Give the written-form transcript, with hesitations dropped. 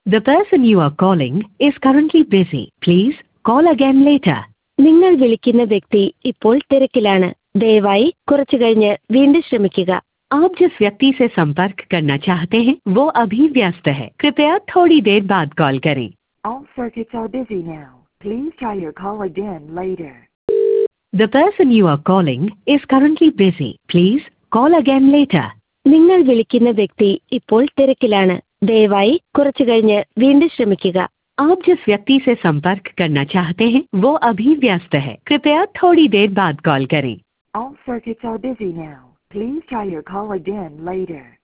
The person you are calling is currently busy. Please call again later. നിങ്ങൾ വിളിക്കുന്ന വ്യക്തി ഇപ്പോൾ തിരക്കിലാണ്. ദയവായി കുറച്ചു കഴിഞ്ഞ് വീണ്ടും ശ്രമിക്കുക. आप जिस व्यक्ति से संपर्क करना चाहते हैं वो अभी व्यस्त है. कृपया थोड़ी देर बाद कॉल करें. All circuits are busy now. Please try your call again later. The person you are calling is currently busy. Please call again later. നിങ്ങൾ വിളിക്കുന്ന വ്യക്തി ഇപ്പോൾ തിരക്കിലാണ്. ദയവായി കുറച്ചു കഴിഞ്ഞ് വീണ്ടും ശ്രമിക്കുക. आप जिस व्यक्ति से संपर्क करना चाहते हैं वो अभी व्यस्त है. कृपया थोड़ी देर बाद कॉल करें. All circuits are busy now. Please try your call again later.